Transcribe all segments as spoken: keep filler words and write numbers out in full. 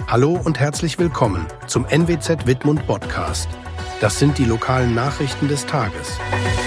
Hallo und herzlich willkommen zum N W Z Wittmund Podcast. Das sind die lokalen Nachrichten des Tages.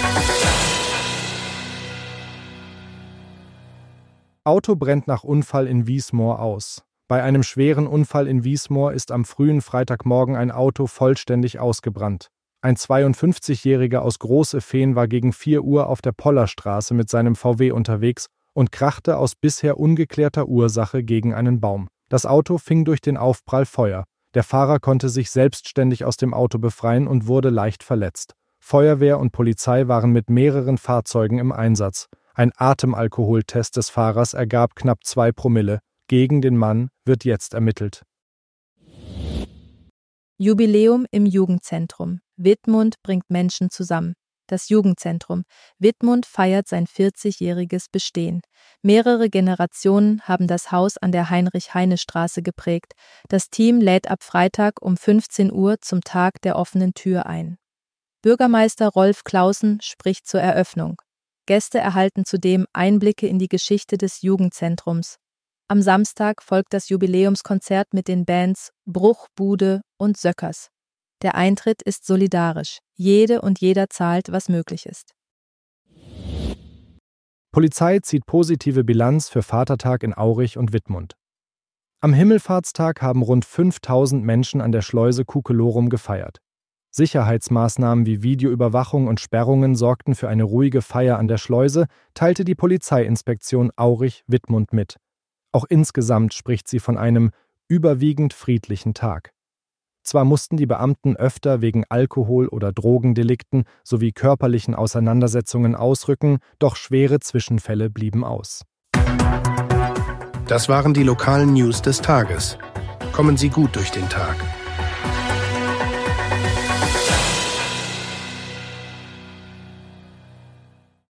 Auto brennt nach Unfall in Wiesmoor aus. Bei einem schweren Unfall in Wiesmoor ist am frühen Freitagmorgen ein Auto vollständig ausgebrannt. Ein zweiundfünfzigjähriger aus Groß-Efehn war gegen vier Uhr auf der Pollerstraße mit seinem V W unterwegs und krachte aus bisher ungeklärter Ursache gegen einen Baum. Das Auto fing durch den Aufprall Feuer. Der Fahrer konnte sich selbstständig aus dem Auto befreien und wurde leicht verletzt. Feuerwehr und Polizei waren mit mehreren Fahrzeugen im Einsatz. Ein Atemalkoholtest des Fahrers ergab knapp zwei Promille. Gegen den Mann wird jetzt ermittelt. Jubiläum im Jugendzentrum. Wittmund bringt Menschen zusammen. Das Jugendzentrum Wittmund feiert sein vierzigjähriges Bestehen. Mehrere Generationen haben das Haus an der Heinrich-Heine-Straße geprägt. Das Team lädt ab Freitag um fünfzehn Uhr zum Tag der offenen Tür ein. Bürgermeister Rolf Clausen spricht zur Eröffnung. Gäste erhalten zudem Einblicke in die Geschichte des Jugendzentrums. Am Samstag folgt das Jubiläumskonzert mit den Bands Bruch, Bude und Söckers. Der Eintritt ist solidarisch. Jede und jeder zahlt, was möglich ist. Polizei zieht positive Bilanz für Vatertag in Aurich und Wittmund. Am Himmelfahrtstag haben rund fünftausend Menschen an der Schleuse Kukelorum gefeiert. Sicherheitsmaßnahmen wie Videoüberwachung und Sperrungen sorgten für eine ruhige Feier an der Schleuse, teilte die Polizeiinspektion Aurich-Wittmund mit. Auch insgesamt spricht sie von einem überwiegend friedlichen Tag. Zwar mussten die Beamten öfter wegen Alkohol- oder Drogendelikten sowie körperlichen Auseinandersetzungen ausrücken, doch schwere Zwischenfälle blieben aus. Das waren die lokalen News des Tages. Kommen Sie gut durch den Tag.